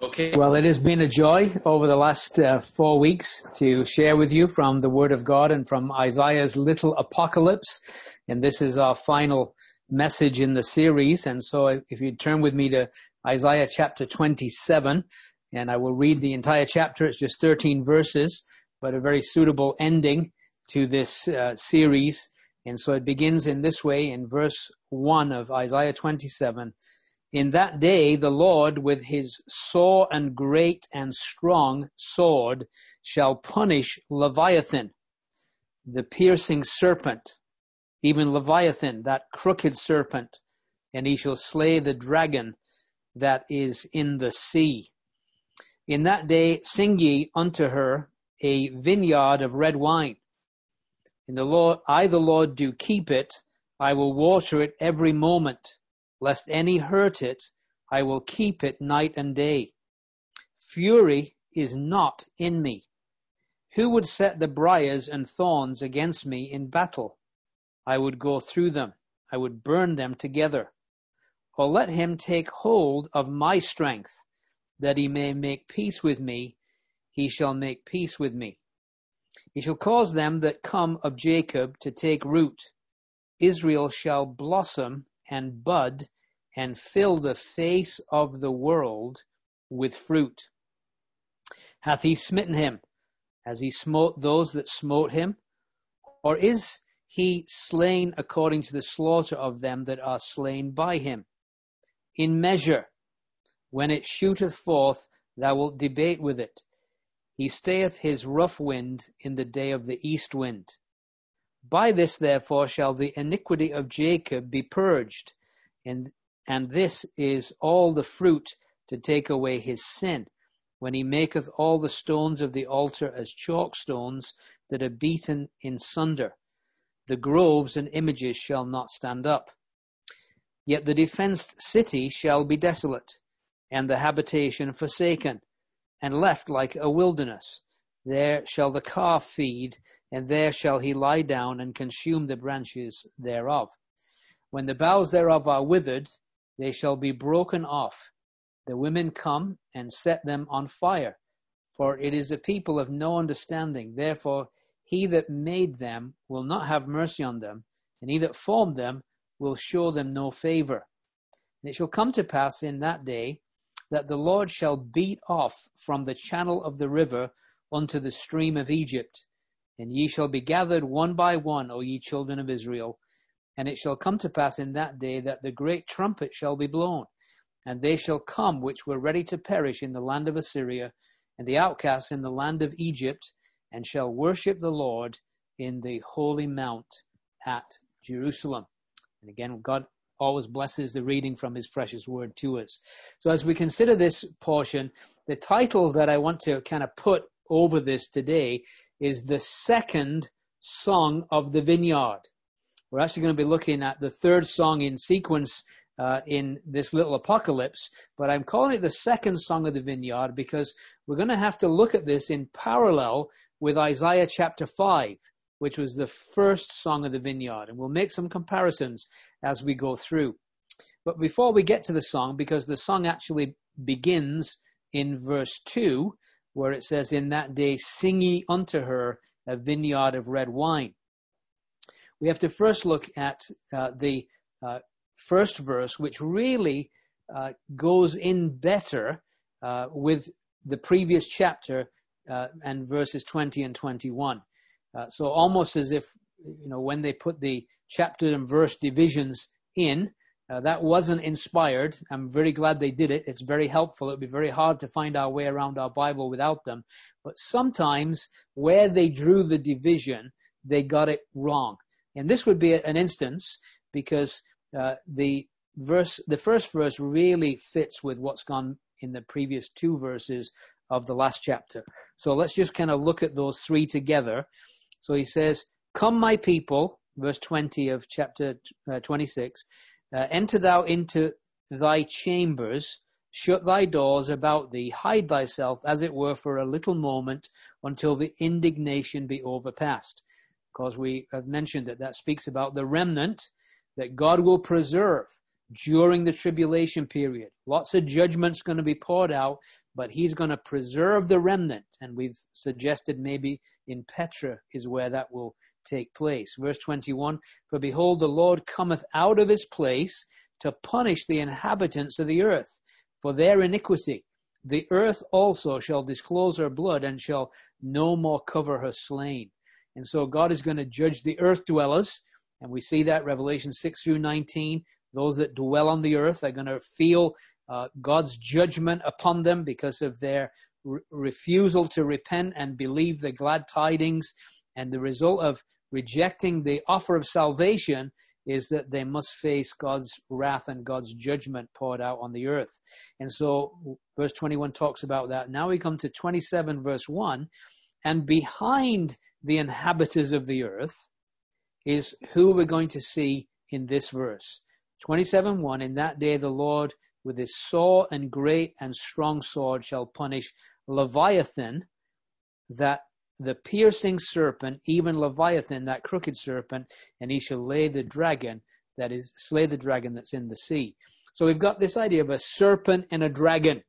Okay, well, it has been a joy over the last 4 weeks to share with you from the Word of God and from Isaiah's little apocalypse. And this is our final message in the series. And so if you turn with me to Isaiah chapter 27, and I will read the entire chapter. It's just 13 verses, but a very suitable ending to this series. And so it begins in this way in verse 1 of Isaiah 27. In that day, the Lord with his sore and great and strong sword shall punish Leviathan, the piercing serpent, even Leviathan, that crooked serpent, and he shall slay the dragon that is in the sea. In that day, sing ye unto her a vineyard of red wine. And the Lord do keep it. I will water it every moment. Lest any hurt it, I will keep it night and day. Fury is not in me. Who would set the briars and thorns against me in battle? I would go through them. I would burn them together. Or let him take hold of my strength, that he may make peace with me. He shall make peace with me. He shall cause them that come of Jacob to take root. Israel shall blossom and bud and fill the face of the world with fruit. Hath he smitten him? Has he smote those that smote him? Or is he slain according to the slaughter of them that are slain by him? In measure, when it shooteth forth, thou wilt debate with it. He stayeth his rough wind in the day of the east wind. By this therefore shall the iniquity of Jacob be purged, and this is all the fruit to take away his sin, when he maketh all the stones of the altar as chalk stones that are beaten in sunder. The groves and images shall not stand up. Yet the defenced city shall be desolate, and the habitation forsaken, and left like a wilderness. There shall the calf feed, and there shall he lie down and consume the branches thereof. When the boughs thereof are withered, they shall be broken off. The women come and set them on fire, for it is a people of no understanding. Therefore he that made them will not have mercy on them, and he that formed them will show them no favor. And it shall come to pass in that day that the Lord shall beat off from the channel of the river unto the stream of Egypt, and ye shall be gathered one by one, O ye children of Israel. And it shall come to pass in that day that the great trumpet shall be blown, and they shall come which were ready to perish in the land of Assyria, and the outcasts in the land of Egypt, and shall worship the Lord in the holy mount at Jerusalem. And again, God always blesses the reading from his precious word to us. So as we consider this portion, the title that I want to kind of put over this today is the second song of the vineyard. We're actually going to be looking at the third song in sequence in this little apocalypse, but I'm calling it the second song of the vineyard because we're going to have to look at this in parallel with Isaiah chapter 5, which was the first song of the vineyard, and we'll make some comparisons as we go through. But before we get to the song, because the song actually begins in verse 2, where it says, in that day sing ye unto her a vineyard of red wine. We have to first look at the first verse, which really goes in better with the previous chapter and verses 20 and 21. So almost as if, when they put the chapter and verse divisions in, that wasn't inspired. I'm very glad they did it. It's very helpful. It would be very hard to find our way around our Bible without them. But sometimes where they drew the division, they got it wrong. And this would be an instance because the first verse really fits with what's gone in the previous two verses of the last chapter. So let's just kind of look at those three together. So he says, come my people, verse 20 of chapter 26, enter thou into thy chambers, shut thy doors about thee, hide thyself as it were for a little moment until the indignation be overpast. Because we have mentioned that speaks about the remnant that God will preserve during the tribulation period. Lots of judgment's going to be poured out, but he's going to preserve the remnant. And we've suggested maybe in Petra is where that will take place. Verse 21, for behold, the Lord cometh out of his place to punish the inhabitants of the earth for their iniquity. The earth also shall disclose her blood and shall no more cover her slain. And so God is going to judge the earth dwellers. And we see that Revelation 6 through 19. Those that dwell on the earth are going to feel God's judgment upon them because of their refusal to repent and believe the glad tidings. And the result of rejecting the offer of salvation is that they must face God's wrath and God's judgment poured out on the earth. And so verse 21 talks about that. Now we come to 27 verse 1. And behind the inhabitants of the earth is who we're going to see in this verse. 27:1, in that day the Lord with his sore and great and strong sword shall punish Leviathan, that the piercing serpent, even Leviathan, that crooked serpent, and he shall slay the dragon that's in the sea. So we've got this idea of a serpent and a dragon.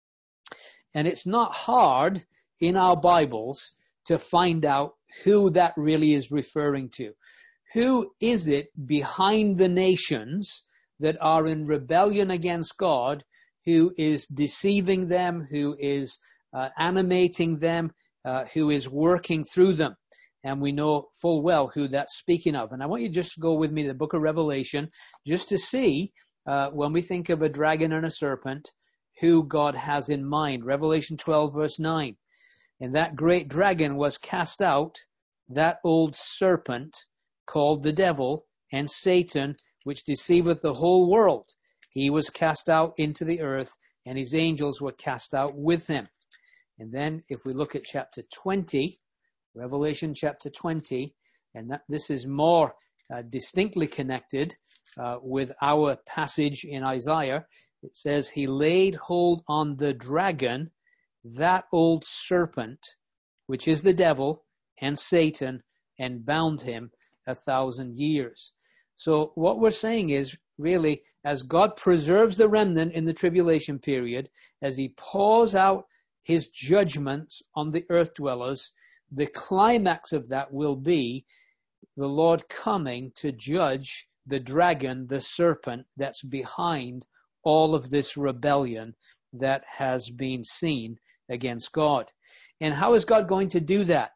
And it's not hard in our Bibles to find out who that really is referring to. Who is it behind the nations that are in rebellion against God, who is deceiving them, who is animating them, who is working through them? And we know full well who that's speaking of. And I want you to just go with me to the book of Revelation just to see, when we think of a dragon and a serpent, who God has in mind. Revelation 12 verse 9. And that great dragon was cast out, that old serpent called the devil and Satan, which deceiveth the whole world. He was cast out into the earth, and his angels were cast out with him. And then if we look at chapter 20, Revelation chapter 20, and this is more distinctly connected with our passage in Isaiah. It says, he laid hold on the dragon, that old serpent, which is the devil and Satan, and bound him 1,000 years. So what we're saying is, really, as God preserves the remnant in the tribulation period, as he pours out his judgments on the earth dwellers, the climax of that will be the Lord coming to judge the dragon, the serpent, that's behind all of this rebellion that has been seen against God. And how is God going to do that?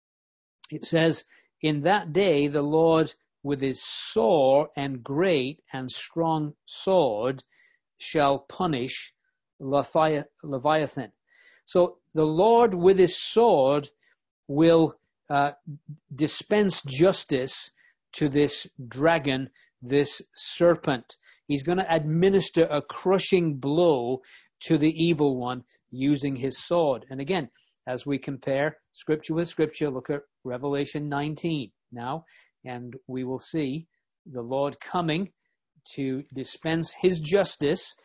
It says, in that day the Lord with his sore and great and strong sword shall punish Leviathan. So the Lord with his sword will dispense justice to this dragon, this serpent. He's going to administer a crushing blow to the evil one using his sword. And again, as we compare scripture with scripture, look at Revelation 19 now, and we will see the Lord coming to dispense his justice.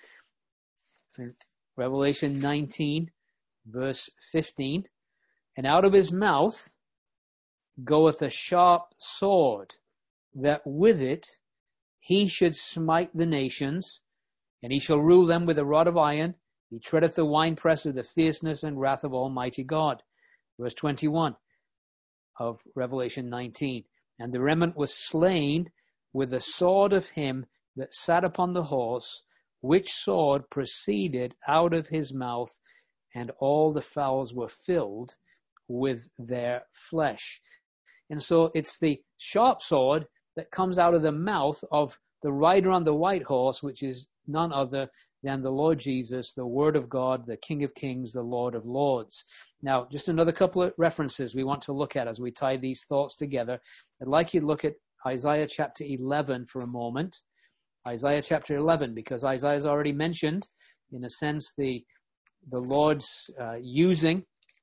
Revelation 19, verse 15. And out of his mouth goeth a sharp sword, that with it he should smite the nations, and he shall rule them with a rod of iron. He treadeth the winepress of the fierceness and wrath of Almighty God. Verse 21 of Revelation 19. And the remnant was slain with the sword of him that sat upon the horse, which sword proceeded out of his mouth, and all the fowls were filled with their flesh. And so it's the sharp sword that comes out of the mouth of the rider on the white horse, which is none other than the Lord Jesus, the Word of God, the King of Kings, the Lord of Lords. Now, just another couple of references we want to look at as we tie these thoughts together. I'd like you to look at Isaiah chapter 11 for a moment. Isaiah chapter 11, because Isaiah's already mentioned, in a sense, the Lord's using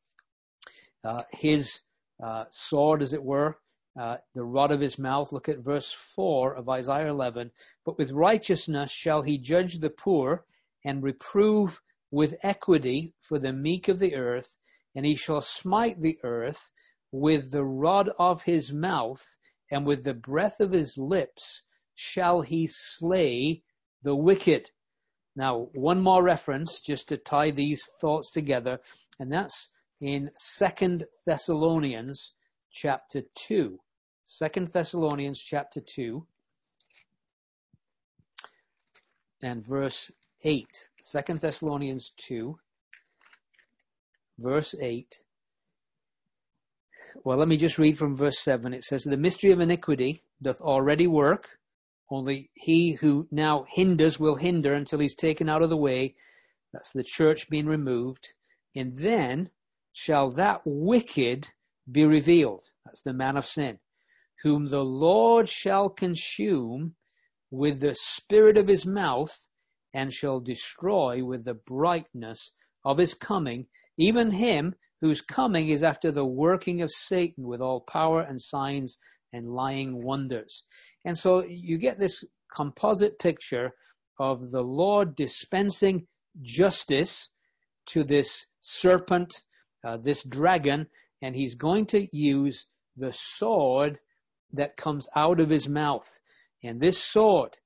his sword, as it were, the rod of his mouth. Look at verse 4 of Isaiah 11. But with righteousness shall he judge the poor, and reprove with equity for the meek of the earth. And he shall smite the earth with the rod of his mouth, and with the breath of his lips shall he slay the wicked. Now, one more reference just to tie these thoughts together, and that's in 2 Thessalonians chapter 2. 2 Thessalonians chapter 2 and verse 8. 2 Thessalonians 2, verse 8. Well, let me just read from verse 7. It says, the mystery of iniquity doth already work, only he who now hinders will hinder until he's taken out of the way. That's the church being removed. And then shall that wicked be revealed. That's the man of sin, whom the Lord shall consume with the spirit of his mouth, and shall destroy with the brightness of his coming, even him whose coming is after the working of Satan with all power and signs and lying wonders. And so you get this composite picture of the Lord dispensing justice to this serpent, this dragon, and he's going to use the sword that comes out of his mouth. And this sword,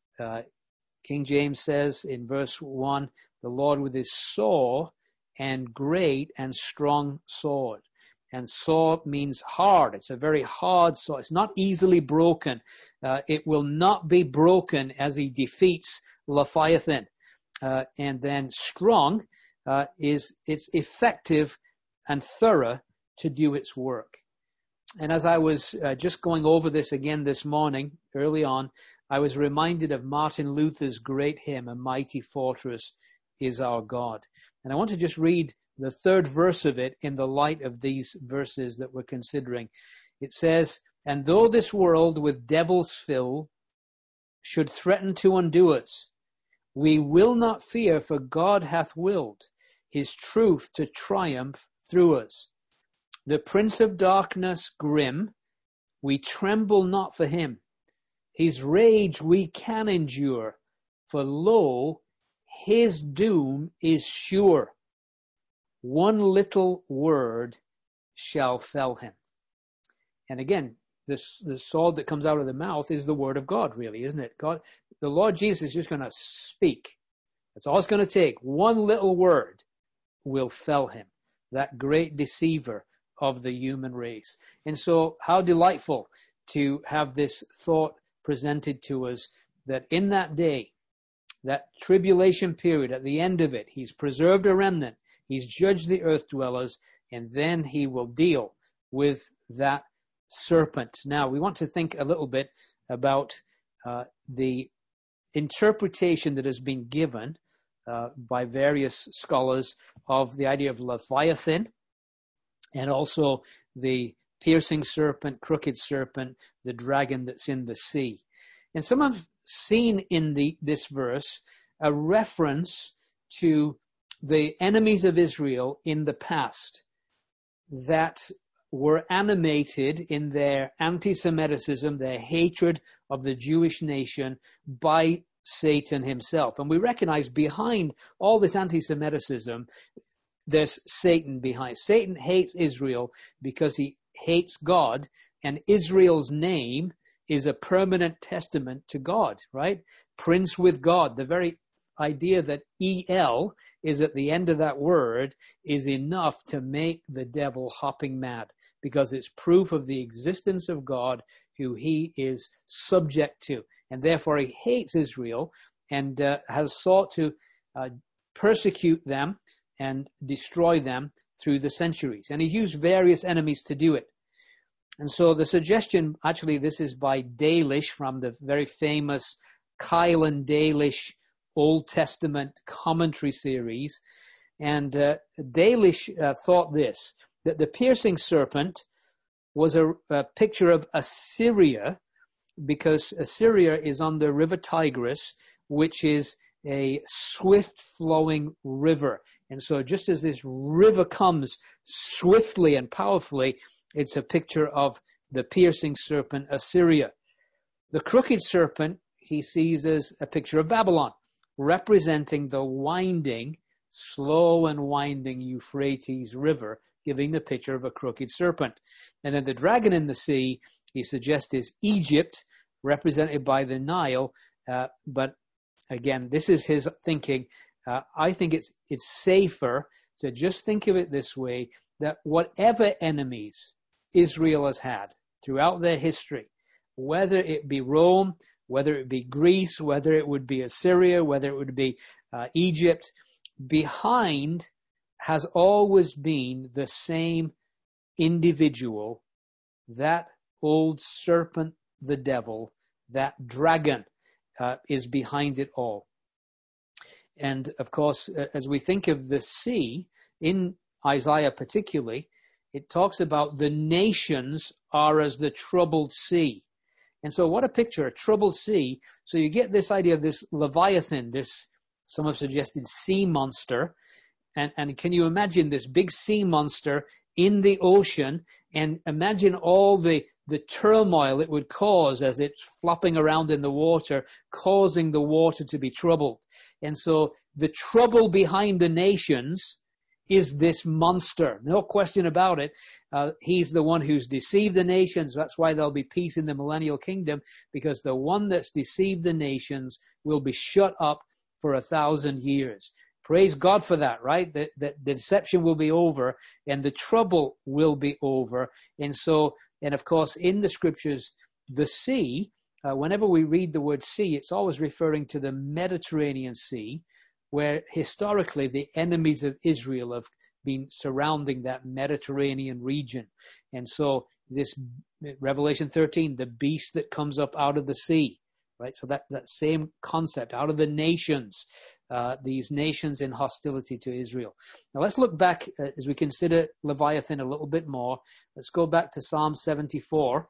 King James says in verse 1, the Lord with his saw and great and strong sword. And saw means hard. It's a very hard sword. It's not easily broken. It will not be broken as he defeats Leviathan. And then strong is it's effective and thorough to do its work. And as I was just going over this again this morning, early on, I was reminded of Martin Luther's great hymn, A Mighty Fortress is Our God. And I want to just read the third verse of it in the light of these verses that we're considering. It says, and though this world with devils fill should threaten to undo us, we will not fear, for God hath willed his truth to triumph through us. The prince of darkness grim, we tremble not for him. His rage we can endure, for lo, his doom is sure. One little word shall fell him. And again, the sword that comes out of the mouth is the word of God, really, isn't it? God, the Lord Jesus is just going to speak. That's all it's going to take. One little word will fell him, that great deceiver of the human race. And so how delightful to have this thought presented to us, that in that day, that tribulation period, at the end of it, he's preserved a remnant, he's judged the earth dwellers, and then he will deal with that serpent. Now, we want to think a little bit about the interpretation that has been given by various scholars of the idea of Leviathan, and also the piercing serpent, crooked serpent, the dragon that's in the sea. And some have seen in this verse a reference to the enemies of Israel in the past that were animated in their anti-Semitism, their hatred of the Jewish nation by Satan himself. And we recognize behind all this anti-Semitism, there's Satan behind. Satan hates Israel because he hates God, and Israel's name is a permanent testament to God, right? Prince with God. The very idea that El is at the end of that word is enough to make the devil hopping mad, because it's proof of the existence of God who he is subject to. And therefore he hates Israel and has sought to persecute them and destroy them through the centuries. And he's used various enemies to do it. And so the suggestion, actually this is by Dalish from the very famous Keil Dalish Old Testament commentary series. And Dalish thought this, that the piercing serpent was a picture of Assyria, because Assyria is on the river Tigris, which is a swift-flowing river. And so just as this river comes swiftly and powerfully, it's a picture of the piercing serpent, Assyria. The crooked serpent he sees as a picture of Babylon, representing the winding, slow and winding Euphrates River, giving the picture of a crooked serpent. And then the dragon in the sea, he suggests, is Egypt, represented by the Nile, but again, this is his thinking. I think it's safer to just think of it this way, that whatever enemies Israel has had throughout their history, whether it be Rome, whether it be Greece, whether it would be Assyria, whether it would be Egypt, behind has always been the same individual, that old serpent, the devil, that dragon is behind it all. And of course, as we think of the sea, in Isaiah particularly, it talks about the nations are as the troubled sea. And so what a picture, a troubled sea. So you get this idea of this Leviathan, this, some have suggested, sea monster. And can you imagine this big sea monster in the ocean, and imagine all the turmoil it would cause as it's flopping around in the water, causing the water to be troubled. And so the trouble behind the nations is this monster. No question about it. He's the one who's deceived the nations. That's why there'll be peace in the millennial kingdom, because the one that's deceived the nations will be shut up for 1,000 years. Praise God for that, right? The deception will be over and the trouble will be over. And so, and of course, in the scriptures, the sea, whenever we read the word sea, it's always referring to the Mediterranean Sea, where historically the enemies of Israel have been surrounding that Mediterranean region. And so this Revelation 13, the beast that comes up out of the sea, right? So that same concept, out of the nations, these nations in hostility to Israel. Now let's look back as we consider Leviathan a little bit more. Let's go back to Psalm 74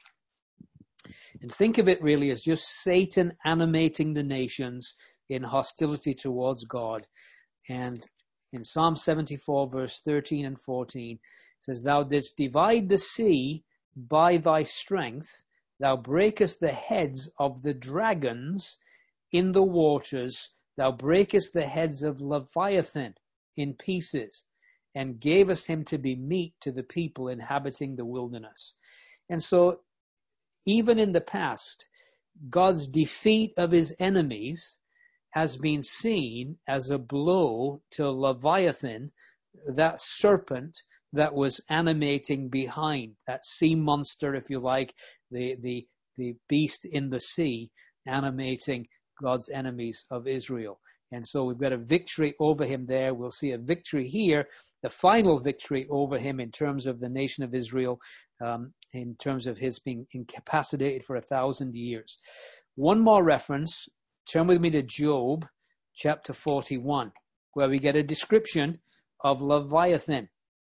and think of it really as just Satan animating the nations in hostility towards God. And in Psalm 74, verse 13 and 14, it says, "Thou didst divide the sea by thy strength. Thou breakest the heads of the dragons in the waters. Thou breakest the heads of Leviathan in pieces, and gavest him to be meat to the people inhabiting the wilderness." And so, even in the past, God's defeat of his enemies has been seen as a blow to Leviathan, that serpent that was animating behind, that sea monster, if you like, the beast in the sea, animating God's enemies of Israel. And so we've got a victory over him there. We'll see a victory here, the final victory over him in terms of the nation of Israel, in terms of his being incapacitated for 1,000 years. One more reference. Turn with me to Job chapter 41, where we get a description of Leviathan.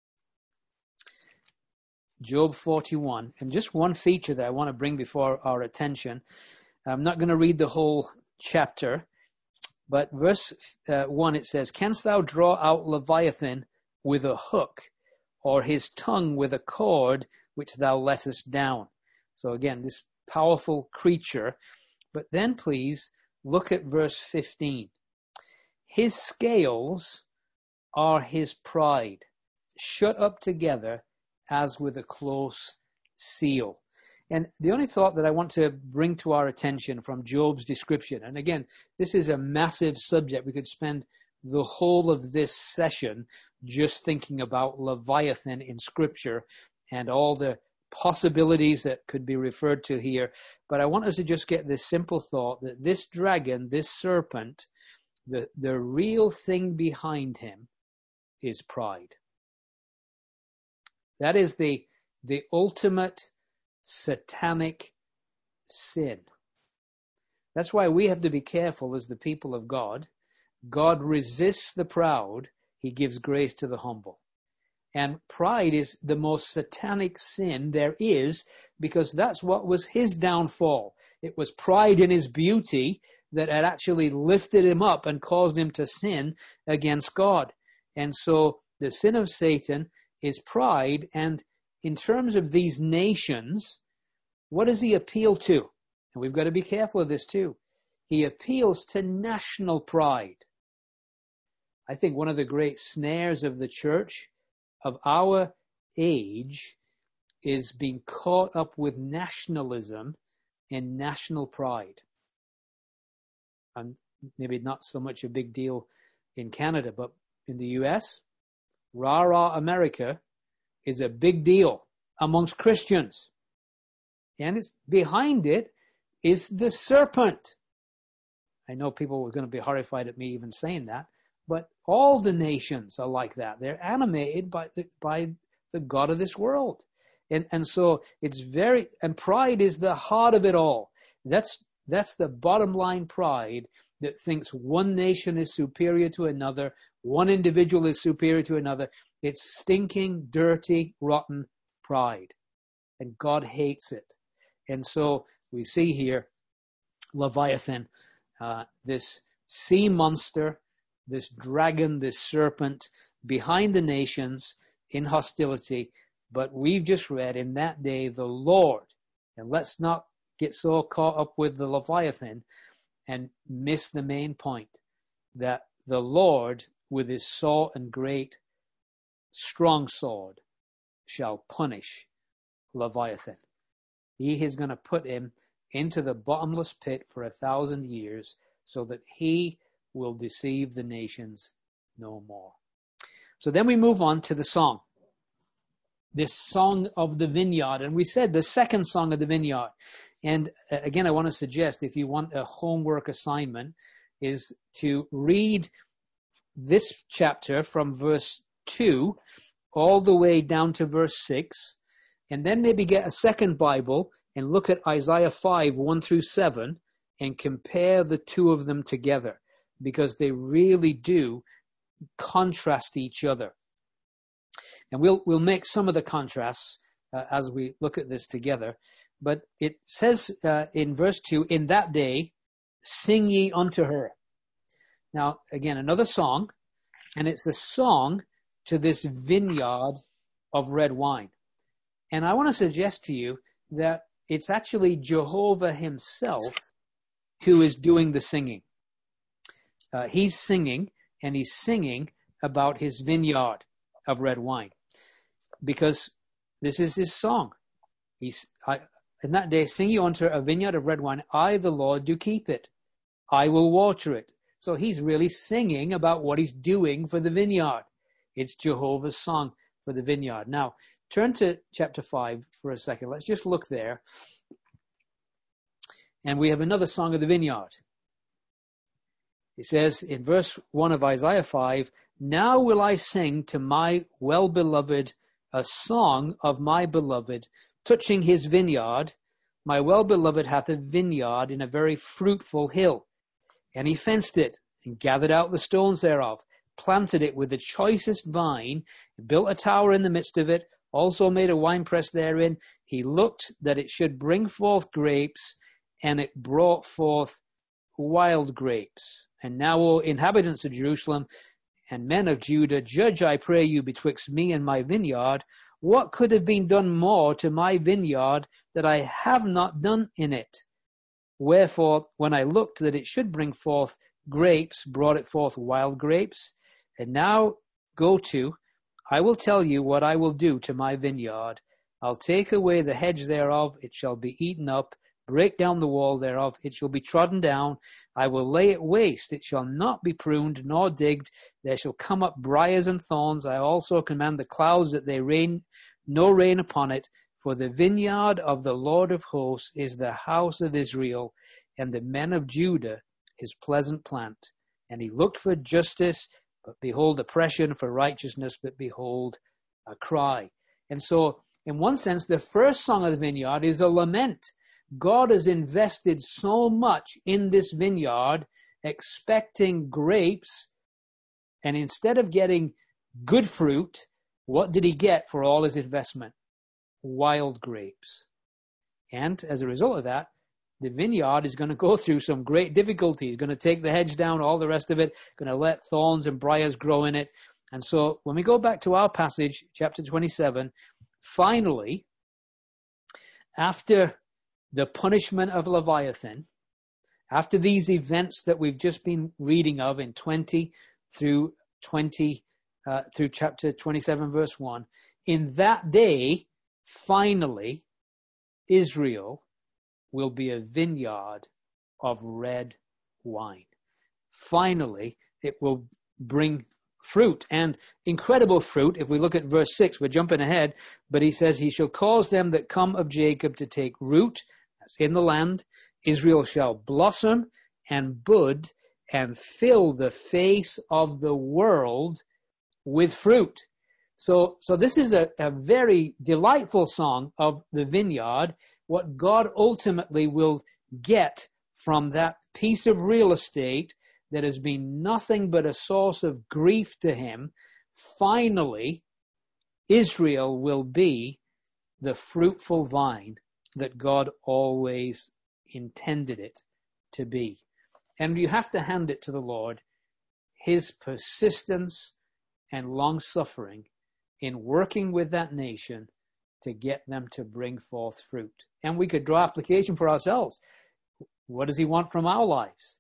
Job 41. And just one feature that I want to bring before our attention. I'm not going to read the whole chapter, but verse 1, it says, "Canst thou draw out Leviathan with a hook, or his tongue with a cord which thou lettest down?" So again, this powerful creature. But then please look at verse 15. "His scales are his pride, shut up together as with a close seal." And the only thought that I want to bring to our attention from Job's description, and again, this is a massive subject. We could spend the whole of this session just thinking about Leviathan in Scripture and all the possibilities that could be referred to here. But I want us to just get this simple thought that this dragon, this serpent, the real thing behind him is pride. That is the ultimate satanic sin. That's why we have to be careful as the people of God. God resists the proud. He gives grace to the humble. And pride is the most satanic sin there is, because that's what was his downfall. It was pride in his beauty that had actually lifted him up and caused him to sin against God. And so the sin of Satan is pride. And in terms of these nations, what does he appeal to? And we've got to be careful of this too. He appeals to national pride. I think one of the great snares of the church of our age is being caught up with nationalism and national pride. And maybe not so much a big deal in Canada, but in the US, Rah Rah America is a big deal amongst Christians. And it's behind it is the serpent. I know people were going to be horrified at me even saying that, but all the nations are like that. They're animated by the God of this world. And so it's and pride is the heart of it all. That's the bottom line pride that thinks one nation is superior to another, one individual is superior to another. It's stinking, dirty, rotten pride. And God hates it. And so we see here Leviathan, this sea monster, this dragon, this serpent, behind the nations in hostility. But we've just read in that day the Lord, and let's not get so caught up with the Leviathan and miss the main point, that the Lord with his sore and great strong sword shall punish Leviathan. He is going to put him into the bottomless pit for 1,000 years so that he will deceive the nations no more. So then we move on to the song. This song of the vineyard. And we said the second song of the vineyard. And again, I want to suggest if you want a homework assignment is to read this chapter from verse 2 all the way down to verse 6. And then maybe get a second Bible and look at Isaiah 5, 1 through 7 and compare the two of them together, because they really do contrast each other. And we'll make some of the contrasts as we look at this together. But it says in verse 2, in that day, sing ye unto her. Now, again, another song, and it's a song to this vineyard of red wine. And I want to suggest to you that it's actually Jehovah himself who is doing the singing. He's singing, and he's singing about his vineyard of red wine, because this is his song. In that day, sing ye unto a vineyard of red wine. I, the Lord, do keep it. I will water it. So he's really singing about what he's doing for the vineyard. It's Jehovah's song for the vineyard. Now, turn to chapter 5 for a second. Let's just look there. And we have another song of the vineyard. It says in verse 1 of Isaiah 5, now will I sing to my well-beloved a song of my beloved, touching his vineyard. My well-beloved hath a vineyard in a very fruitful hill. And he fenced it, and gathered out the stones thereof, planted it with the choicest vine, built a tower in the midst of it, also made a winepress therein. He looked that it should bring forth grapes, and it brought forth wild grapes. And now, O inhabitants of Jerusalem and men of Judah, judge, I pray you, betwixt me and my vineyard. What could have been done more to my vineyard that I have not done in it? Wherefore, when I looked that it should bring forth grapes, brought it forth wild grapes. And now go to, I will tell you what I will do to my vineyard. I'll take away the hedge thereof, it shall be eaten up. Break down the wall thereof, it shall be trodden down. I will lay it waste, it shall not be pruned nor digged. There shall come up briars and thorns. I also command the clouds that they rain no rain upon it. For the vineyard of the Lord of hosts is the house of Israel, and the men of Judah his pleasant plant. And he looked for justice, but behold oppression, for righteousness, but behold a cry. And so, in one sense, the first song of the vineyard is a lament. God has invested so much in this vineyard, expecting grapes, and instead of getting good fruit, what did he get for all his investment? Wild grapes. And as a result of that, the vineyard is going to go through some great difficulty. He's going to take the hedge down, all the rest of it, going to let thorns and briars grow in it. And so when we go back to our passage, chapter 27, finally, after the punishment of Leviathan, after these events that we've just been reading of in 20 through chapter 27, verse 1, in that day, finally, Israel will be a vineyard of red wine. finally it will bring fruit, and incredible fruit. If we look at verse 6, we're jumping ahead, but he says, he shall cause them that come of Jacob to take root, that's in the land. Israel shall blossom and bud and fill the face of the world with fruit. So this is a very delightful song of the vineyard, what God ultimately will get from that piece of real estate that has been nothing but a source of grief to him. Finally, Israel will be the fruitful vine that God always intended it to be. And you have to hand it to the Lord, his persistence and long-suffering in working with that nation to get them to bring forth fruit. And we could draw application for ourselves. What does he want from our lives?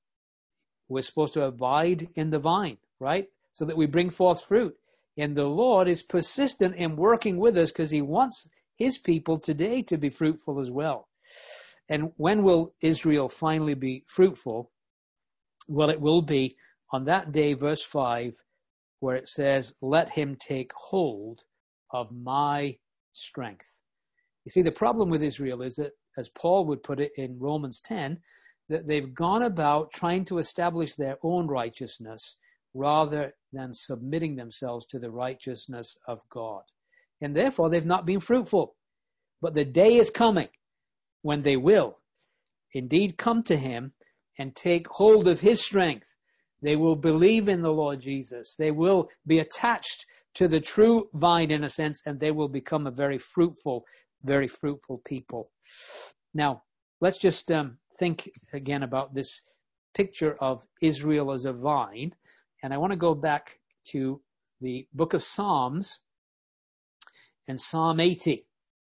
We're supposed to abide in the vine, right? So that we bring forth fruit. And the Lord is persistent in working with us because he wants his people today to be fruitful as well. And when will Israel finally be fruitful? Well, it will be on that day, verse 5, where it says, let him take hold of my strength. You see, the problem with Israel is that, as Paul would put it in Romans 10, that they've gone about trying to establish their own righteousness rather than submitting themselves to the righteousness of God. And therefore, they've not been fruitful. But the day is coming when they will indeed come to him and take hold of his strength. They will believe in the Lord Jesus. They will be attached to the true vine in a sense, and they will become a very fruitful people. Now, let's just think again about this picture of Israel as a vine. And I want to go back to the book of Psalms and Psalm 80,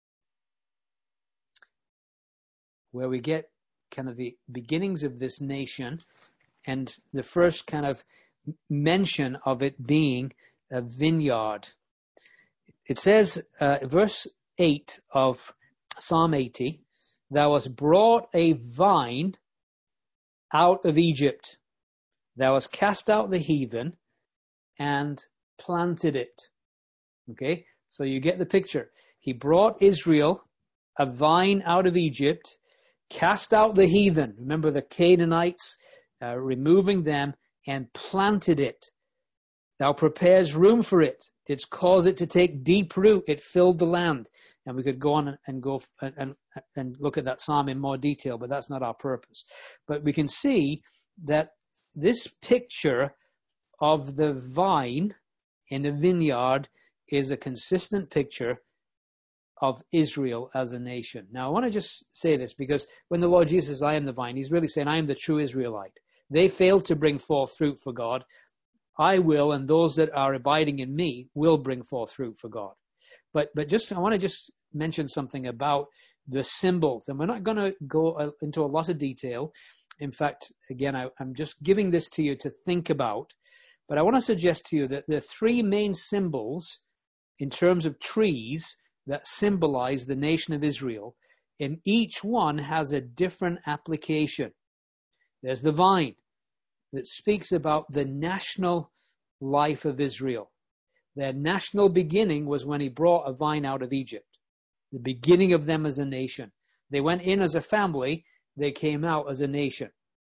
where we get kind of the beginnings of this nation and the first kind of mention of it being a vineyard. It says, verse 8 of Psalm 80, thou hast brought a vine out of Egypt. Thou hast cast out the heathen and planted it. Okay, so you get the picture. He brought Israel a vine out of Egypt, cast out the heathen. Remember the Canaanites, removing them, and planted it. Thou prepares room for it. Didst cause it to take deep root. It filled the land. And we could go on and go and look at that psalm in more detail, but that's not our purpose. But we can see that this picture of the vine in the vineyard is a consistent picture of Israel as a nation. Now, I want to just say this, because when the Lord Jesus says, I am the vine, he's really saying, I am the true Israelite. They failed to bring forth fruit for God. I will, and those that are abiding in me will bring forth fruit for God. But I want to just mention something about the symbols. And we're not going to go into a lot of detail. In fact, again, I'm just giving this to you to think about. But I want to suggest to you that the three main symbols in terms of trees that symbolize the nation of Israel, and each one has a different application. There's the vine that speaks about the national life of Israel. Their national beginning was when he brought a vine out of Egypt, the beginning of them as a nation. They went in as a family, they came out as a nation.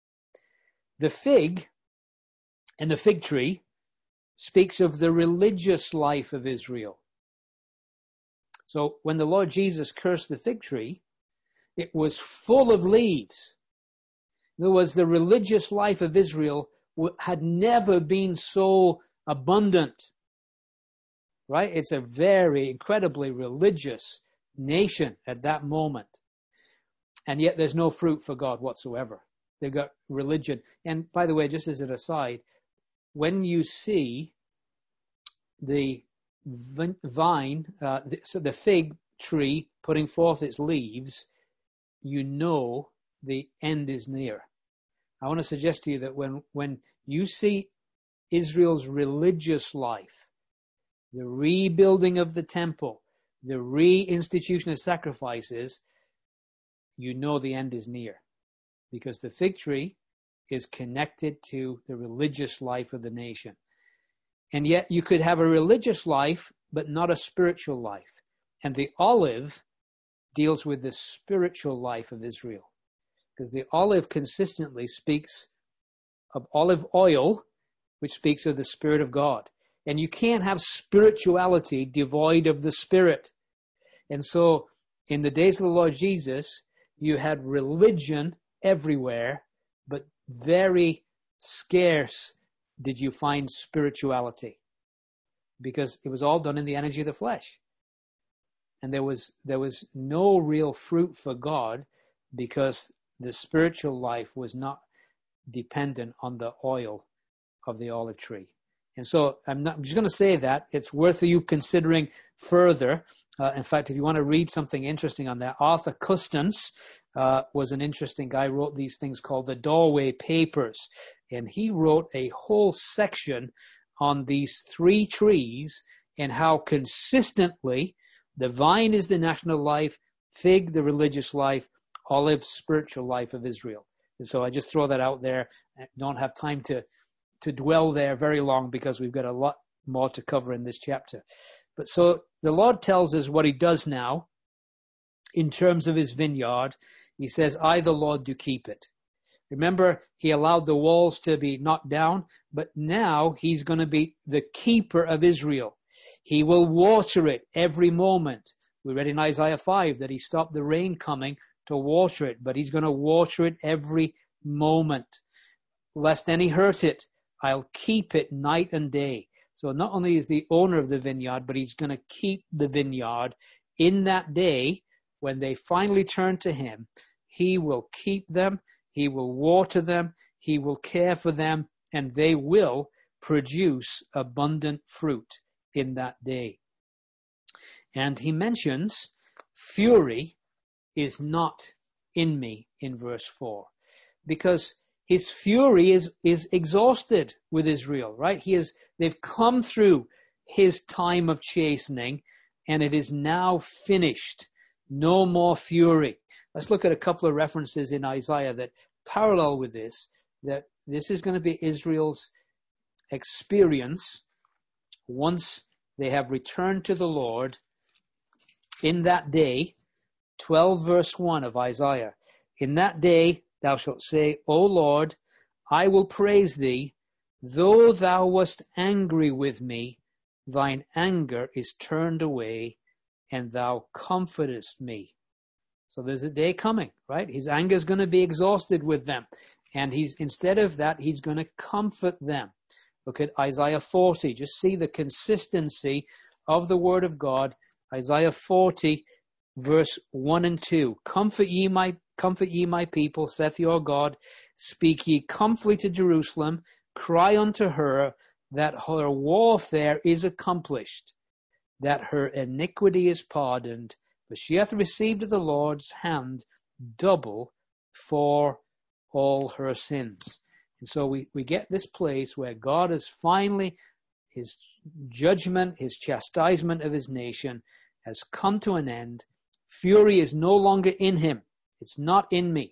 The fig and the fig tree speaks of the religious life of Israel. So when the Lord Jesus cursed the fig tree, it was full of leaves. In other words, the religious life of Israel had never been so abundant. Right? It's a very incredibly religious nation at that moment. And yet there's no fruit for God whatsoever. They've got religion. And by the way, just as an aside, when you see the vine, so the fig tree putting forth its leaves, you know the end is near. I want to suggest to you that when you see Israel's religious life, the rebuilding of the temple, the reinstitution of sacrifices, you know the end is near. Because the fig tree is connected to the religious life of the nation. And yet you could have a religious life, but not a spiritual life. And the olive deals with the spiritual life of Israel. Because the olive consistently speaks of olive oil, which speaks of the Spirit of God. And you can't have spirituality devoid of the Spirit. And so in the days of the Lord Jesus, you had religion everywhere, but very scarce did you find spirituality, because it was all done in the energy of the flesh. And there was no real fruit for God, because the spiritual life was not dependent on the oil of the olive tree. And so I'm just going to say that it's worth you considering further. In fact, if you want to read something interesting on that, Arthur Custance was an interesting guy, wrote these things called the Doorway Papers. And he wrote a whole section on these three trees and how consistently the vine is the national life, fig the religious life, olive spiritual life of Israel. And so I just throw that out there. I don't have time to dwell there very long, because we've got a lot more to cover in this chapter. But so the Lord tells us what he does now in terms of his vineyard. He says, I, the Lord, do keep it. Remember, he allowed the walls to be knocked down, but now he's going to be the keeper of Israel. He will water it every moment. We read in Isaiah 5 that he stopped the rain coming to water it, but he's going to water it every moment. Lest any hurt it, I'll keep it night and day. So not only is the owner of the vineyard, but he's going to keep the vineyard in that day when they finally turn to him. He will keep them, he will water them, he will care for them, and they will produce abundant fruit in that day. And he mentions fury is not in me in verse 4, because his fury is exhausted with Israel, right? They've come through his time of chastening, and it is now finished. No more fury. Let's look at a couple of references in Isaiah that parallel with this, that this is going to be Israel's experience once they have returned to the Lord in that day. 12 verse 1 of Isaiah. In that day thou shalt say, O Lord, I will praise thee. Though thou wast angry with me, thine anger is turned away, and thou comfortest me. So there's a day coming, right? His anger is going to be exhausted with them. And instead of that, he's going to comfort them. Look at Isaiah 40. Just see the consistency of the word of God. Isaiah 40, verse 1 and 2. Comfort ye my people, saith your God. Speak ye comfortably to Jerusalem. Cry unto her that her warfare is accomplished, that her iniquity is pardoned, for she hath received of the Lord's hand double for all her sins. And so we get this place where God is finally, his judgment, his chastisement of his nation has come to an end. Fury is no longer in him. It's not in me.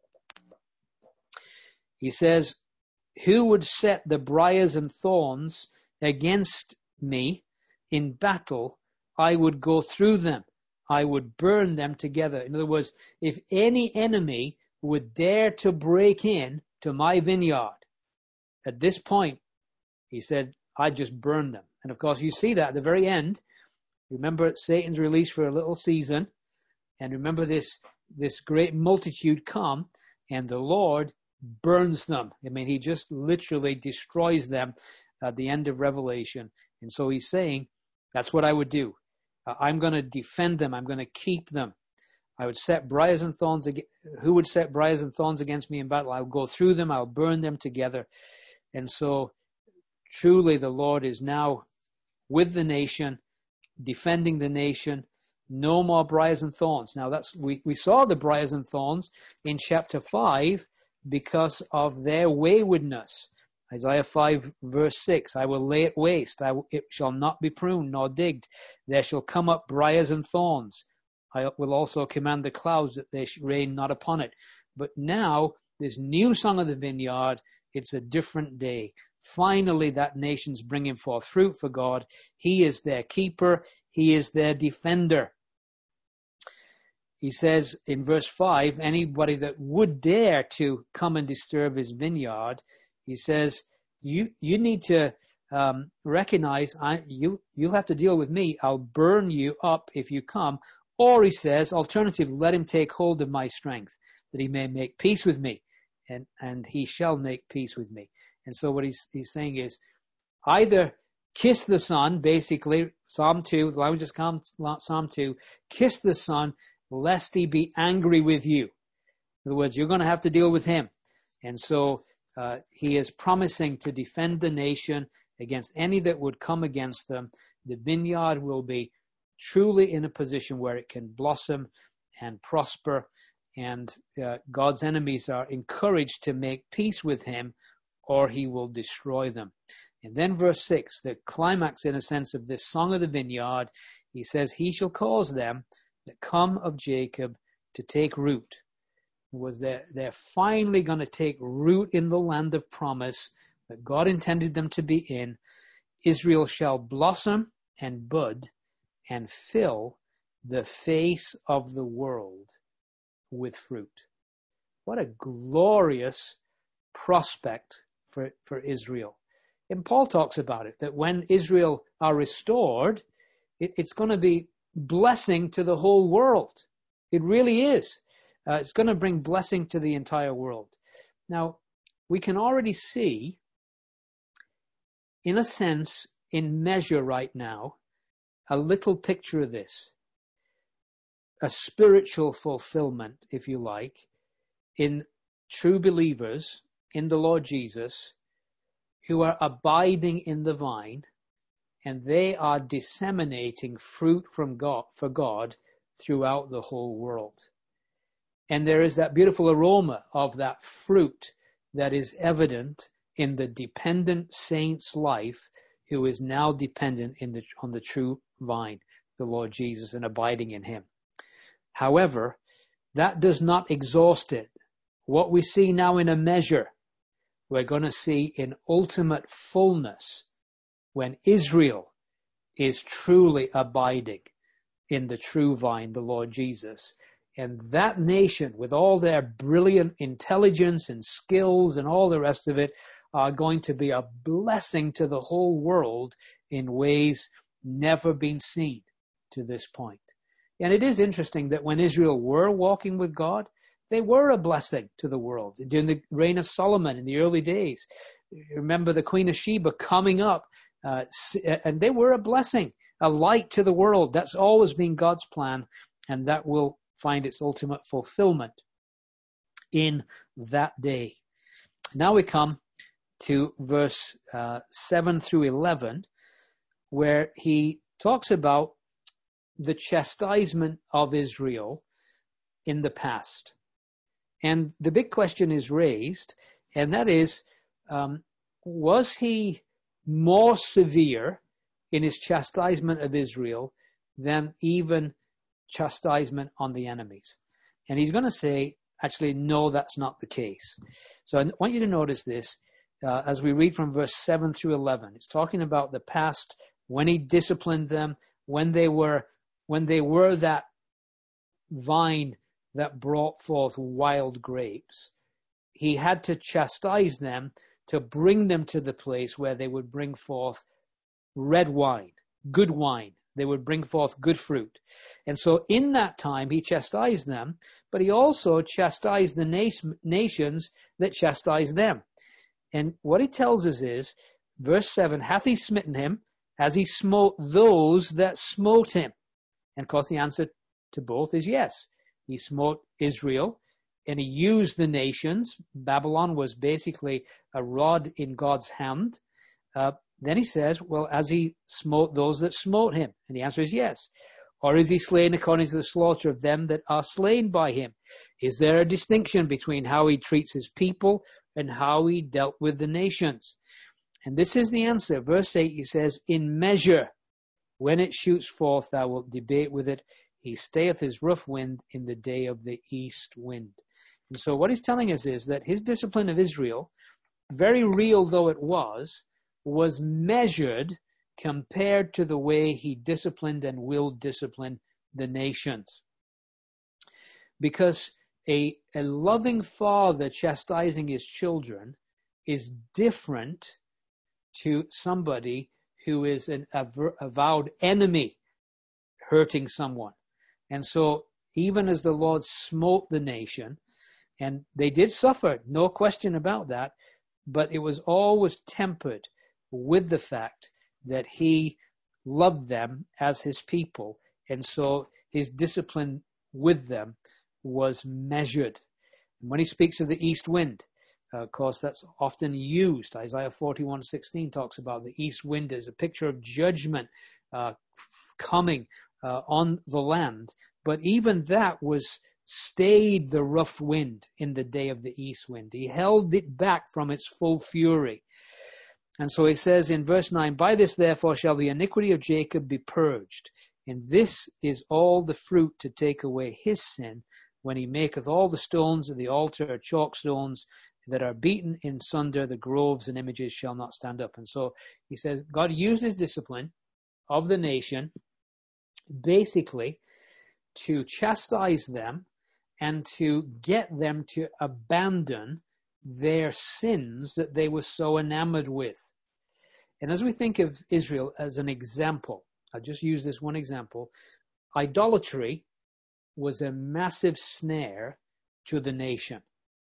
He says, who would set the briars and thorns against me in battle? I would go through them. I would burn them together. In other words, if any enemy would dare to break in to my vineyard, at this point, he said, I'd just burn them. And of course, you see that at the very end. Remember, Satan's released for a little season. And remember this great multitude come, and the Lord burns them. I mean, he just literally destroys them at the end of Revelation. And so he's saying, that's what I would do. I'm going to defend them. I'm going to keep them. I would set briars and thorns. Who would set briars and thorns against me in battle? I'll go through them. I'll burn them together. And so truly the Lord is now with the nation, defending the nation. No more briars and thorns. Now we saw the briars and thorns in chapter 5 because of their waywardness. Isaiah 5 verse 6, I will lay it waste. It shall not be pruned nor digged. There shall come up briars and thorns. I will also command the clouds that they rain not upon it. But now this new song of the vineyard. It's a different day. Finally, that nation's bringing forth fruit for God. He is their keeper. He is their defender. He says in verse 5, anybody that would dare to come and disturb his vineyard, he says, you need to recognize you'll have to deal with me. I'll burn you up if you come. Or he says, alternatively, let him take hold of my strength, that he may make peace with me, and he shall make peace with me. And so what he's saying is, either kiss the Son, basically, Psalm 2, the language is Psalm 2, kiss the Son, lest he be angry with you. In other words, you're going to have to deal with him. And so he is promising to defend the nation against any that would come against them. The vineyard will be truly in a position where it can blossom and prosper, and God's enemies are encouraged to make peace with him, or he will destroy them. And then verse 6, the climax in a sense of this song of the vineyard, he says, he shall cause them that come of Jacob to take root. They're finally going to take root in the land of promise that God intended them to be in. Israel shall blossom and bud and fill the face of the world with fruit. What a glorious prospect for Israel. And Paul talks about it, that when Israel are restored, it's going to be blessing to the whole world. It really is. It's going to bring blessing to the entire world. Now, we can already see, in a sense, in measure right now, a little picture of this. A spiritual fulfillment, if you like, in true believers in the Lord Jesus who are abiding in the vine, and they are disseminating fruit from God for God throughout the whole world. And there is that beautiful aroma of that fruit that is evident in the dependent saint's life who is now dependent on the true vine, the Lord Jesus, and abiding in him. However, that does not exhaust it. What we see now in a measure, we're going to see in ultimate fullness when Israel is truly abiding in the true vine, the Lord Jesus. And that nation, with all their brilliant intelligence and skills and all the rest of it, are going to be a blessing to the whole world in ways never been seen to this point. And it is interesting that when Israel were walking with God, they were a blessing to the world. During the reign of Solomon in the early days, remember the Queen of Sheba coming up, and they were a blessing, a light to the world. That's always been God's plan, and that will find its ultimate fulfillment in that day. Now we come to verse 7 through 11, where he talks about the chastisement of Israel in the past. And the big question is raised, and that is, was he more severe in his chastisement of Israel than even chastisement on the enemies? And he's going to say, actually, no, that's not the case. So I want you to notice this as we read from verse 7 through 11. It's talking about the past, when he disciplined them, when they were that vine that brought forth wild grapes. He had to chastise them to bring them to the place where they would bring forth red wine, good wine. They would bring forth good fruit. And so in that time, he chastised them, but he also chastised the nations that chastised them. And what he tells us is, verse 7, hath he smitten him as he smote those that smote him? And of course, the answer to both is yes. He smote Israel, and he used the nations. Babylon was basically a rod in God's hand. Then he says, well, as he smote those that smote him? And the answer is yes. Or is he slain according to the slaughter of them that are slain by him? Is there a distinction between how he treats his people and how he dealt with the nations? And this is the answer. Verse 8, he says, in measure, when it shoots forth, thou wilt debate with it. He stayeth his rough wind in the day of the east wind. And so what he's telling us is that his discipline of Israel, very real though it was measured compared to the way he disciplined and will discipline the nations. Because a loving father chastising his children is different to somebody who is an avowed enemy hurting someone. And so even as the Lord smote the nation, and they did suffer, no question about that, but it was always tempered with the fact that he loved them as his people. And so his discipline with them was measured. And when he speaks of the east wind, of course, that's often used. Isaiah 41:16 talks about the east wind as a picture of judgment coming on the land. But even that stayed the rough wind in the day of the east wind. He held it back from its full fury. And so he says in verse 9, by this therefore shall the iniquity of Jacob be purged, and this is all the fruit to take away his sin, when he maketh all the stones of the altar chalk stones that are beaten in sunder, the groves and images shall not stand up. And so he says God used his discipline of the nation basically to chastise them and to get them to abandon their sins that they were so enamored with. And as we think of Israel as an example, I'll just use this one example. Idolatry was a massive snare to the nation.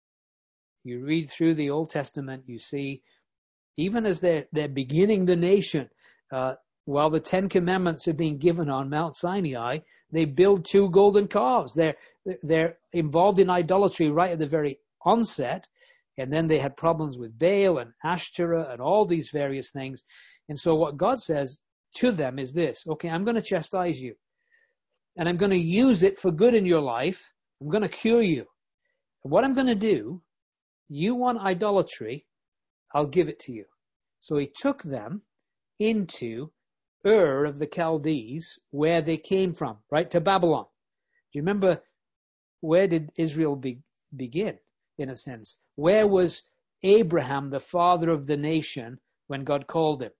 You read through the Old Testament, you see, even as they're beginning the nation, while the 10 Commandments are being given on Mount Sinai, they build 2 golden calves. They're involved in idolatry right at the very onset. And then they had problems with Baal and Ashtoreth and all these various things. And so what God says to them is this: okay, I'm going to chastise you. And I'm going to use it for good in your life. I'm going to cure you. And what I'm going to do, you want idolatry, I'll give it to you. So he took them into Ur of the Chaldees, where they came from, right, to Babylon. Do you remember, where did Israel begin, in a sense? Where was Abraham, the father of the nation, when God called him?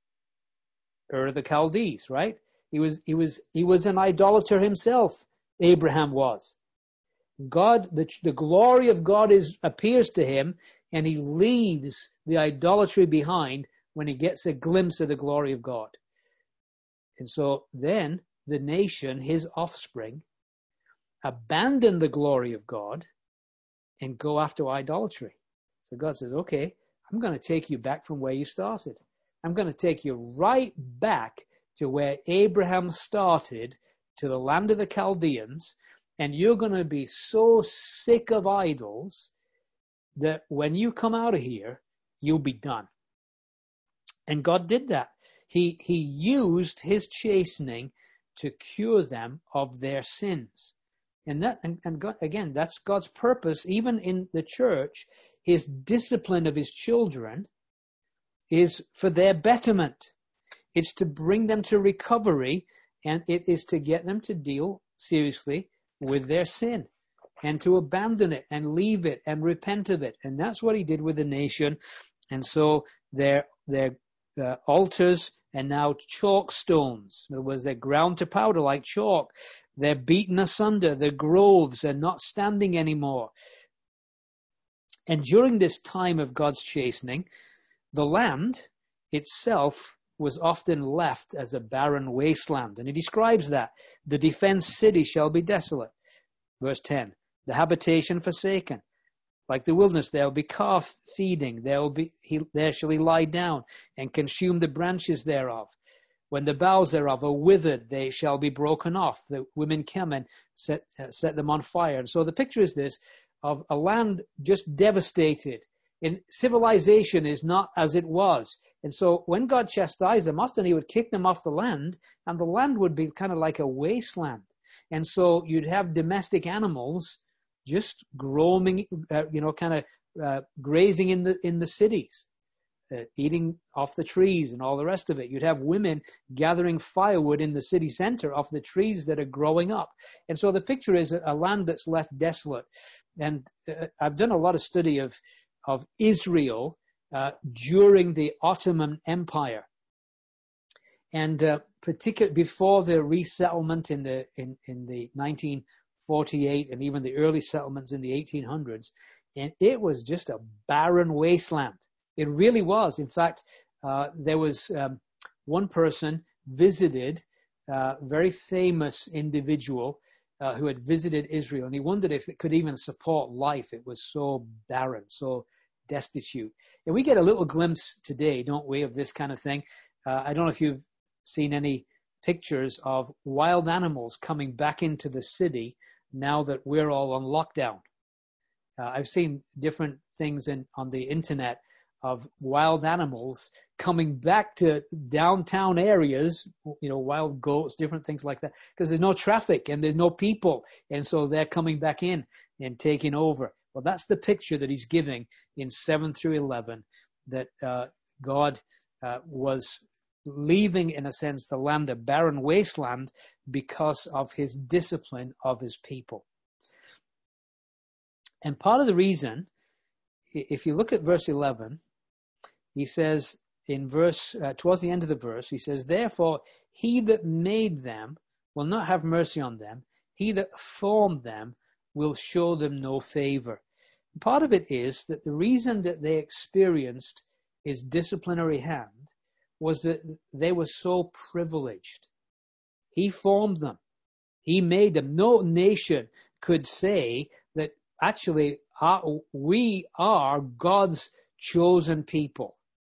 Ur of the Chaldees, right? He was an idolater himself, Abraham was. God, the glory of God appears to him, and he leaves the idolatry behind when he gets a glimpse of the glory of God. And so then the nation, his offspring, abandon the glory of God and go after idolatry. So God says, okay, I'm going to take you back from where you started. I'm going to take you right back to where Abraham started, to the land of the Chaldeans, and you're going to be so sick of idols that when you come out of here, you'll be done. And God did that. He used his chastening to cure them of their sins. And God, again, that's God's purpose. Even in the church, his discipline of his children is for their betterment. It's to bring them to recovery, and it is to get them to deal seriously with their sin and to abandon it and leave it and repent of it. And that's what he did with the nation. And so their altars are now chalk stones. In other words, they're ground to powder like chalk. They're beaten asunder. The groves are not standing anymore. And during this time of God's chastening, the land itself was often left as a barren wasteland. And he describes that. The defenced city shall be desolate. Verse 10, the habitation forsaken. Like the wilderness, there will be calf feeding. There shall he lie down and consume the branches thereof. When the boughs thereof are withered, they shall be broken off. The women come and set them on fire. And so the picture is this, of a land just devastated. And civilization is not as it was. And so when God chastised them, often he would kick them off the land, and the land would be kind of like a wasteland. And so you'd have domestic animals just roaming, grazing in the cities. eating off the trees and all the rest of it. You'd have women gathering firewood in the city center off the trees that are growing up. And so the picture is a land that's left desolate. And I've done a lot of study of Israel during the Ottoman Empire. And particularly before the resettlement in the 1948 and even the early settlements in the 1800s, and it was just a barren wasteland. It really was. In fact, there was one person visited, a very famous individual who had visited Israel, and he wondered if it could even support life. It was so barren, so destitute. And we get a little glimpse today, don't we, of this kind of thing. I don't know if you've seen any pictures of wild animals coming back into the city now that we're all on lockdown. I've seen different things on the internet of wild animals coming back to downtown areas, wild goats, different things like that, because there's no traffic and there's no people. And so they're coming back in and taking over. Well, that's the picture that he's giving in 7 through 11, that God was leaving, in a sense, the land a barren wasteland because of his discipline of his people. And part of the reason, if you look at verse 11, he says in towards the end of the verse, he says, therefore, he that made them will not have mercy on them. He that formed them will show them no favor. And part of it is that the reason that they experienced his disciplinary hand was that they were so privileged. He formed them. He made them. No nation could say that actually we are God's chosen people.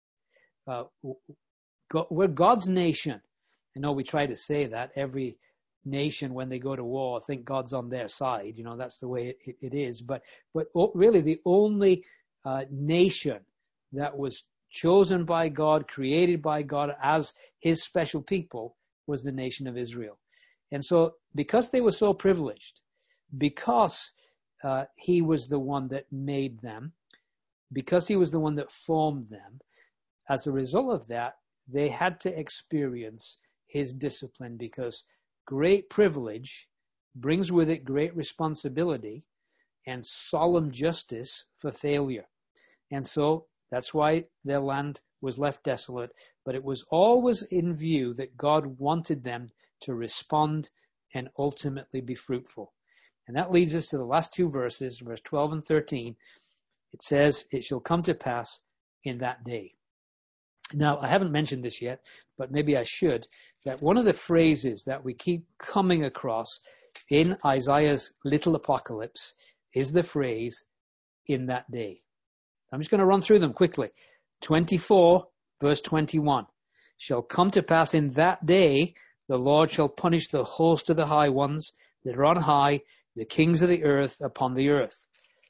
We're God's nation. I know we try to say that every nation, when they go to war, think God's on their side. That's the way it is. But really the only nation that was chosen by God, created by God as his special people, was the nation of Israel. And so because they were so privileged, because he was the one that made them, because he was the one that formed them, as a result of that, they had to experience his discipline, because great privilege brings with it great responsibility and solemn justice for failure. And so that's why their land was left desolate. But it was always in view that God wanted them to respond and ultimately be fruitful. And that leads us to the last two verses, verse 12 and 13. It says, it shall come to pass in that day. Now, I haven't mentioned this yet, but maybe I should, that one of the phrases that we keep coming across in Isaiah's little apocalypse is the phrase, in that day. I'm just going to run through them quickly. 24, verse 21. Shall come to pass in that day, the Lord shall punish the host of the high ones that are on high, the kings of the earth upon the earth.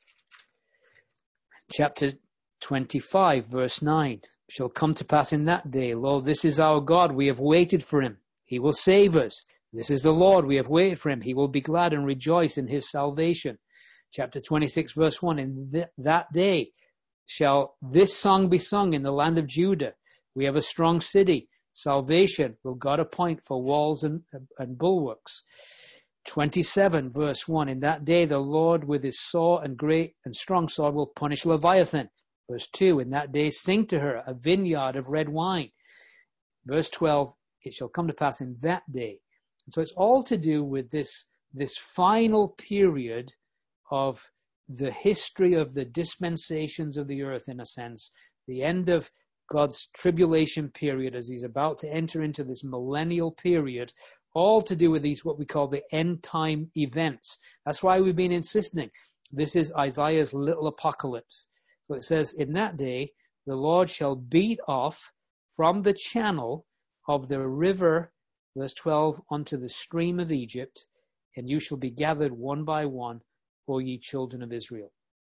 Chapter 25, verse 9. Shall come to pass in that day, lo, this is our God, we have waited for him. He will save us. This is the Lord, we have waited for him. He will be glad and rejoice in his salvation. Chapter 26, verse 1. In that day shall this song be sung in the land of Judah. We have a strong city. Salvation will God appoint for walls and bulwarks. 27, verse 1. In that day the Lord with his sore and great and strong sword will punish Leviathan. Verse 2, in that day sing to her a vineyard of red wine. Verse 12, it shall come to pass in that day. And so it's all to do with this final period of the history of the dispensations of the earth, in a sense, the end of God's tribulation period as he's about to enter into this millennial period, all to do with these, what we call the end time events. That's why we've been insisting. This is Isaiah's little apocalypse. So it says, in that day, the Lord shall beat off from the channel of the river, verse 12, unto the stream of Egypt, and you shall be gathered one by one, O ye children of Israel.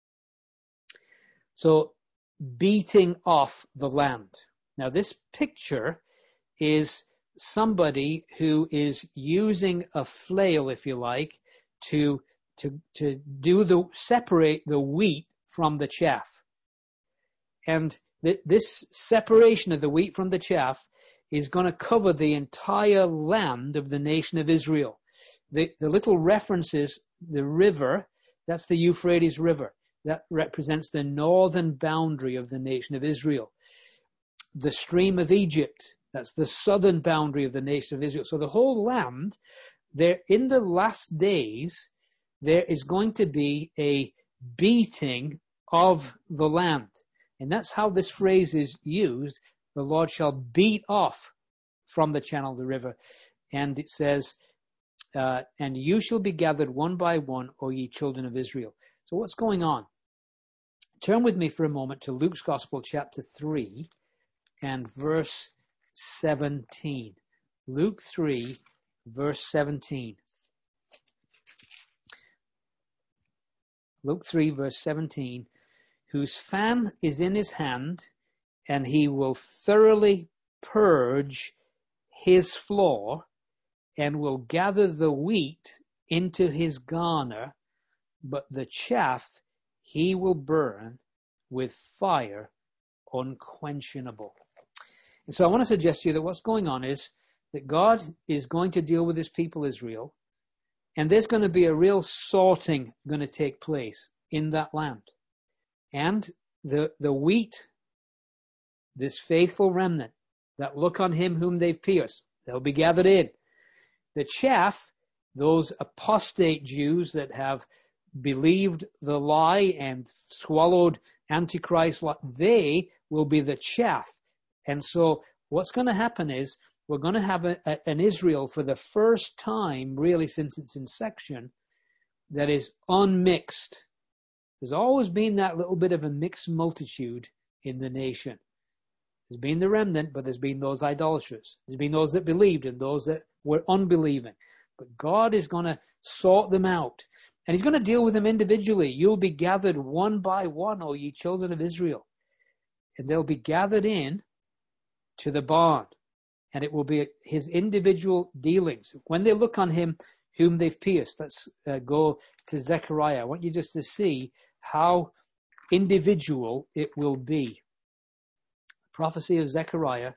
So, beating off the land. Now, this picture is somebody who is using a flail, if you like, to separate the wheat from the chaff. And This separation of the wheat from the chaff is going to cover the entire land of the nation of Israel. The little references, the river, that's the Euphrates River. That represents the northern boundary of the nation of Israel. The stream of Egypt, that's the southern boundary of the nation of Israel. So the whole land, there in the last days, there is going to be a beating of the land. And that's how this phrase is used. The Lord shall beat off from the channel of the river. And it says, and you shall be gathered one by one, O ye children of Israel. So what's going on? Turn with me for a moment to Luke's Gospel, chapter 3 and verse 17. Luke 3, verse 17. Luke 3, verse 17. Whose fan is in his hand, and he will thoroughly purge his floor, and will gather the wheat into his garner, but the chaff he will burn with fire unquenchable. And so I want to suggest to you that what's going on is that God is going to deal with his people Israel, and there's going to be a real sorting going to take place in that land. And the wheat, this faithful remnant that look on him whom they've pierced, they'll be gathered in. The chaff, those apostate Jews that have believed the lie and swallowed Antichrist, they will be the chaff. And so what's going to happen is we're going to have an Israel for the first time, really since its inception, that is unmixed. There's always been that little bit of a mixed multitude in the nation. There's been the remnant, but there's been those idolaters. There's been those that believed and those that were unbelieving. But God is going to sort them out. And he's going to deal with them individually. You'll be gathered one by one, O ye children of Israel. And they'll be gathered in to the barn. And it will be his individual dealings. When they look on him whom they've pierced, let's go to Zechariah. I want you just to see how individual it will be. The prophecy of Zechariah,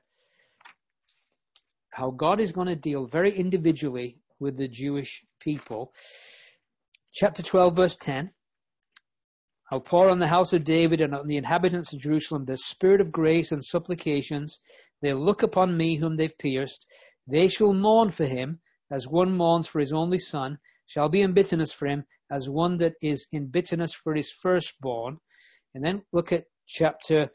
how God is going to deal very individually with the Jewish people. Chapter 12, verse 10. I'll pour on the house of David and on the inhabitants of Jerusalem the spirit of grace and supplications. They'll look upon me whom they've pierced. They shall mourn for him as one mourns for his only son, shall be in bitterness for him as one that is in bitterness for his firstborn. And then look at chapter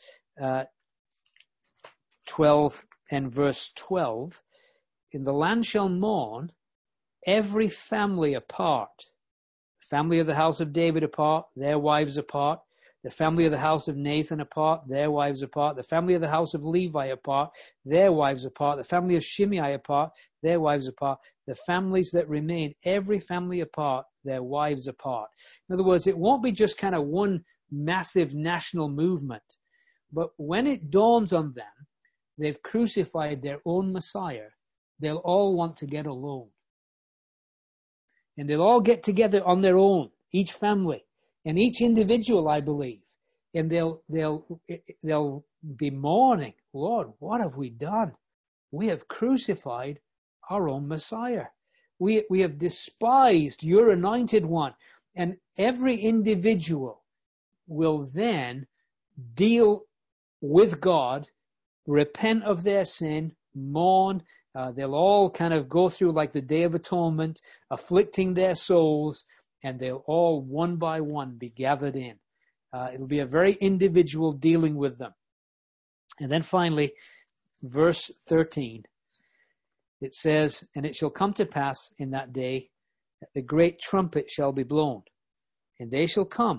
12 and verse 12. In the land shall mourn every family apart. The family of the house of David apart, their wives apart. The family of the house of Nathan apart, their wives apart. The family of the house of Levi apart, their wives apart. The family of Shimei apart, their wives apart. The families that remain, every family apart, their wives apart. In other words, it won't be just kind of one massive national movement. But when it dawns on them, they've crucified their own Messiah, they'll all want to get alone. And they'll all get together on their own, each family. And each individual, I believe, and they'll be mourning, Lord, what have we done? We have crucified our own Messiah. We have despised your anointed one. And every individual will then deal with God, repent of their sin, mourn. They'll all kind of go through like the Day of Atonement, afflicting their souls, and they'll all one by one be gathered in. It'll be a very individual dealing with them. And then finally, verse 13, it says, and it shall come to pass in that day that the great trumpet shall be blown, and they shall come,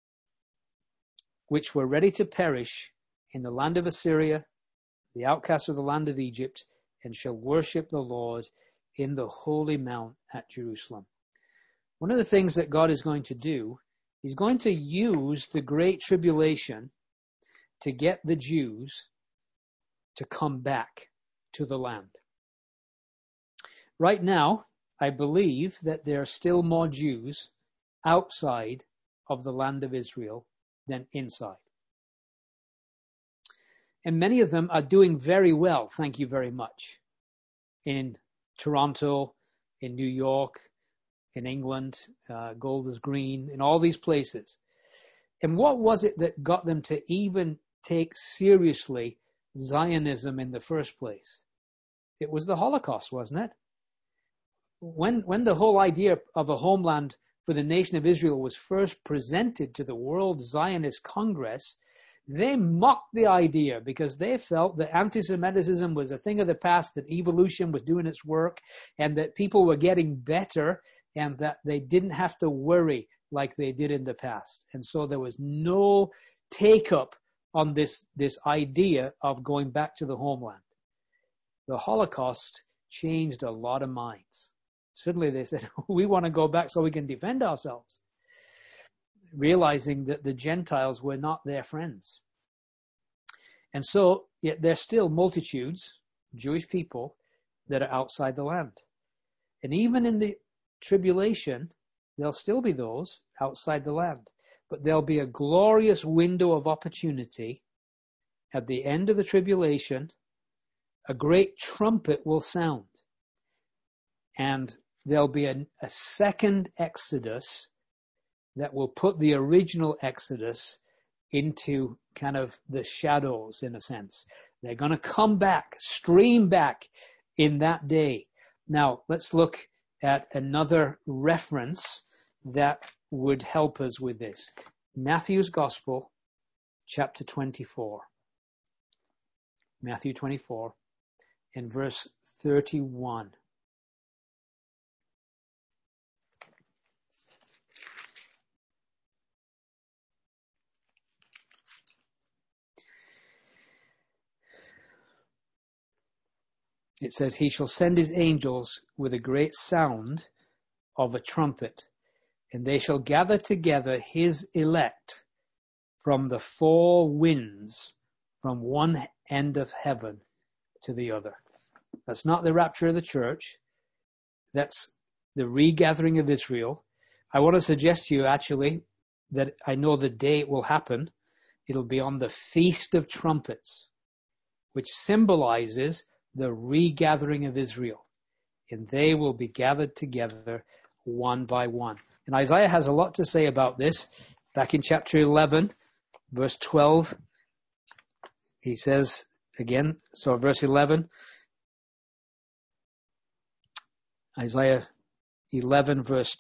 which were ready to perish in the land of Assyria, the outcasts of the land of Egypt, and shall worship the Lord in the holy mount at Jerusalem. One of the things that God is going to do, he's going to use the great tribulation to get the Jews to come back to the land. Right now, I believe that there are still more Jews outside of the land of Israel than inside. And many of them are doing very well, thank you very much, in Toronto, in New York, in England, Golders Green, in all these places. And what was it that got them to even take seriously Zionism in the first place? It was the Holocaust, wasn't it? When the whole idea of a homeland for the nation of Israel was first presented to the World Zionist Congress, they mocked the idea because they felt that anti-Semitism was a thing of the past, that evolution was doing its work, and that people were getting better, and that they didn't have to worry like they did in the past. And so there was no take-up on this idea of going back to the homeland. The Holocaust changed a lot of minds. Suddenly they said, we want to go back so we can defend ourselves, realizing that the Gentiles were not their friends. And so yet there's still multitudes, Jewish people, that are outside the land. And even in the tribulation, there'll still be those outside the land. But there'll be a glorious window of opportunity at the end of the tribulation. A great trumpet will sound. And there'll be a second Exodus that will put the original Exodus into kind of the shadows, in a sense. They're going to come back, stream back in that day. Now, let's look at another reference that would help us with this. Matthew's Gospel, chapter 24. Matthew 24, and verse 31. It says, he shall send his angels with a great sound of a trumpet, and they shall gather together his elect from the four winds, from one end of heaven to the other. That's not the rapture of the church. That's the regathering of Israel. I want to suggest to you, actually, that I know the day it will happen. It'll be on the Feast of Trumpets, which symbolizes the regathering of Israel. And they will be gathered together one by one. And Isaiah has a lot to say about this. Back in chapter 11, verse 12, he says again, so verse 11, Isaiah 11, verse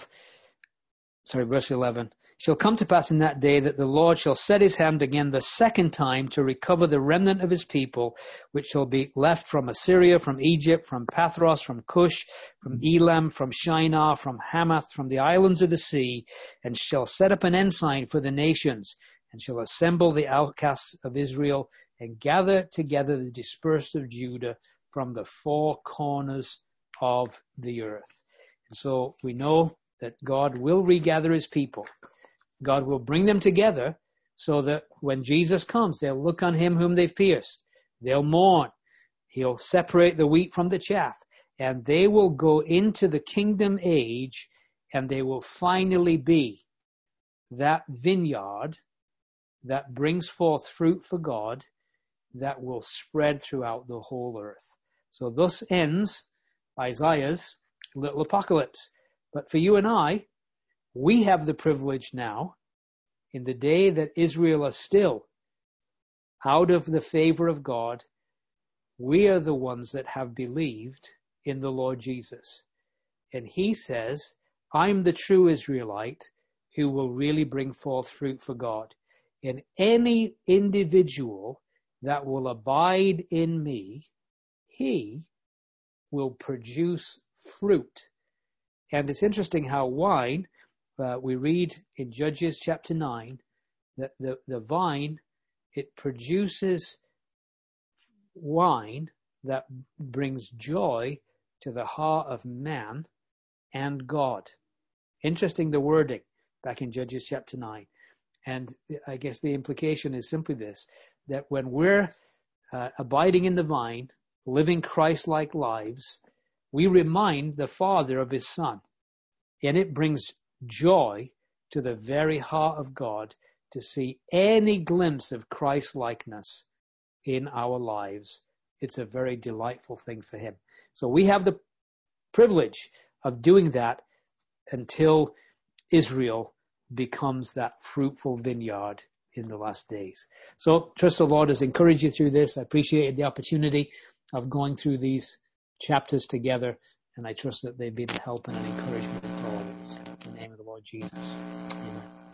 11. Shall come to pass in that day that the Lord shall set his hand again the second time to recover the remnant of his people, which shall be left from Assyria, from Egypt, from Pathros, from Cush, from Elam, from Shinar, from Hamath, from the islands of the sea, and shall set up an ensign for the nations, and shall assemble the outcasts of Israel, and gather together the dispersed of Judah from the four corners of the earth. And so we know that God will regather his people. God will bring them together so that when Jesus comes, they'll look on him whom they've pierced. They'll mourn. He'll separate the wheat from the chaff. And they will go into the kingdom age, and they will finally be that vineyard that brings forth fruit for God that will spread throughout the whole earth. So thus ends Isaiah's little apocalypse. But for you and I, we have the privilege now, in the day that Israel is still out of the favor of God, we are the ones that have believed in the Lord Jesus. And he says, I'm the true Israelite who will really bring forth fruit for God. And any individual that will abide in me, he will produce fruit. And it's interesting how wine, we read in Judges chapter 9, that the vine, it produces wine that brings joy to the heart of man and God. Interesting, the wording back in Judges chapter 9. And I guess the implication is simply this, that when we're abiding in the vine, living Christ-like lives, we remind the Father of his Son. And it brings joy to the very heart of God to see any glimpse of Christ-likeness in our lives, it's a very delightful thing for him. So we have the privilege of doing that until Israel becomes that fruitful vineyard in the last days. So trust the Lord has encouraged you through this. I appreciated the opportunity of going through these chapters together, and I trust that they've been a help and an encouragement to all of us. In the name of the Lord Jesus. Amen.